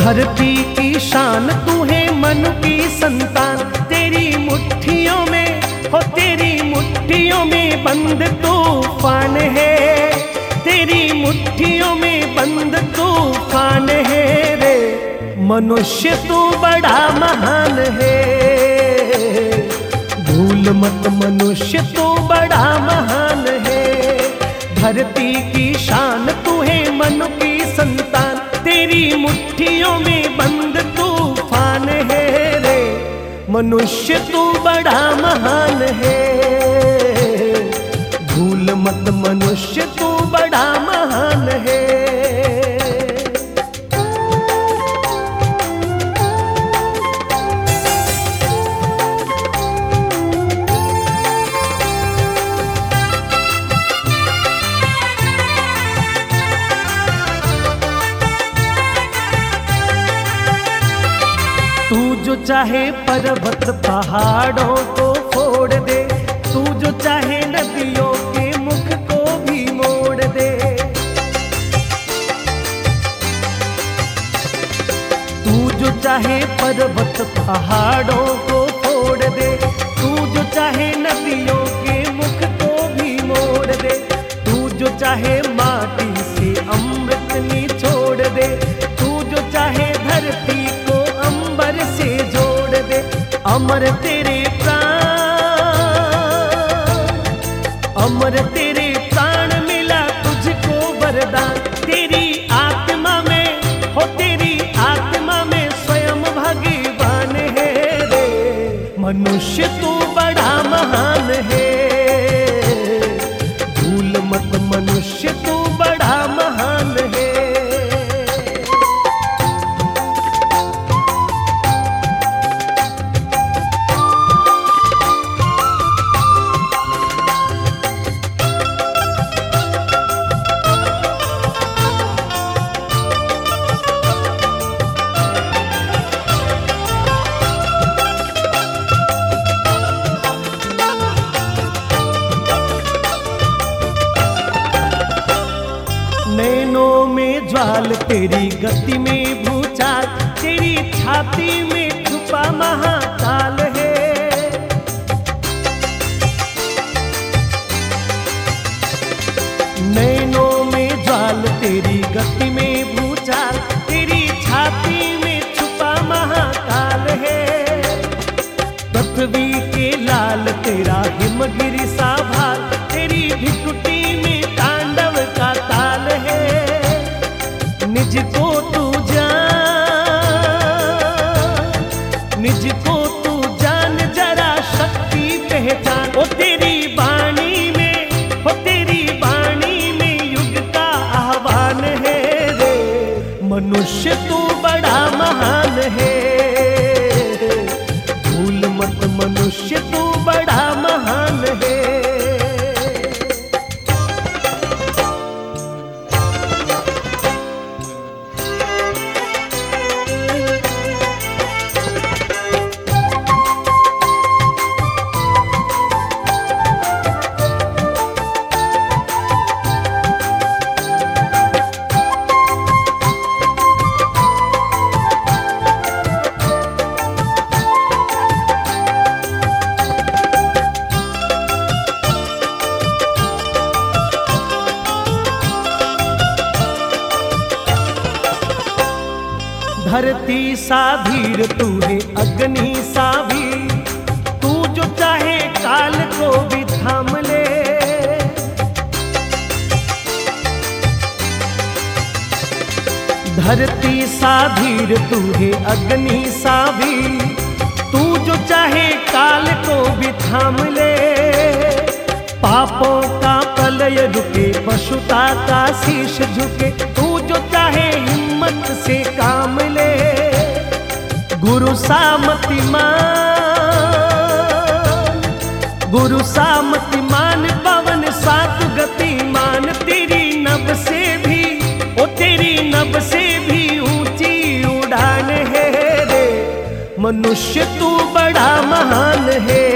धरती की शान तू है मनु की संतान, तेरी मुट्ठियों में हो तेरी मुट्ठियों में बंद तूफान है, तेरी मुट्ठियों में बंद तूफान है रे। मनुष्य तू बड़ा महान है, भूल मत मनुष्य तू बड़ा महान है। धरती की शान तू है मनु की संतान, तेरी मुट्ठियों में बंद तूफान है रे। मनुष्य तू बड़ा महान है, भूल मत मनुष्य तू बड़ा महान है। तू जो चाहे पर्वत पहाड़ों को फोड़ दे, तू जो चाहे नदियों के मुख को भी मोड़ दे। तू जो चाहे पर्वत पहाड़ों को फोड़ दे, तू जो चाहे नदियों के मुख को भी मोड़ दे। तू जो चाहे माटी से अमृत निचोड़ दे, तू जो चाहे धरती को अंबर से जोड़ दे। अमर तेरे प्राण, अमर तेरे प्राण मिला तुझको वरदान। तेरी आत्मा में हो तेरी आत्मा में स्वयं भगवान है रे। मनुष्य तू बड़ा महान है, भूल मत मनुष्य तू बड़ा महान है। नैनों में ज्वाल तेरी गति में भूचाल, तेरी छाती में छुपा महाकाल है। नैनों में ज्वाल तेरी गति में भूचाल, तेरी छाती में छुपा महाकाल है। पृथ्वी के लाल तेरा हिमगिरि सा भाल, तेरी भिकुटी में तांडव का ताल है। निज को तू जान, निज को तू जान जरा शक्ति पहचान। ओ तेरी वाणी में हो तेरी वाणी में युग का आह्वान है रे। मनुष्य तू बड़ा महान है, भूल मत मनुष्य तू बड़ा महान है। धरती सा धीर तू है अग्नि सा भी, तू जो चाहे काल को भी थाम ले। धरती सा धीर तू है अग्नि सा भी, तू जो चाहे काल को भी थाम ले। पापों का प्रलय रुके पशुता का शीश झुके, तू जो चाहे हिम्मत से काम ले। गुरु सामतिमान, गुरु सामतिमान पवन सात गतिमान। तेरी नभ से भी ओ तेरी नभ से भी ऊंची उड़ान है रे। मनुष्य तू बड़ा महान है,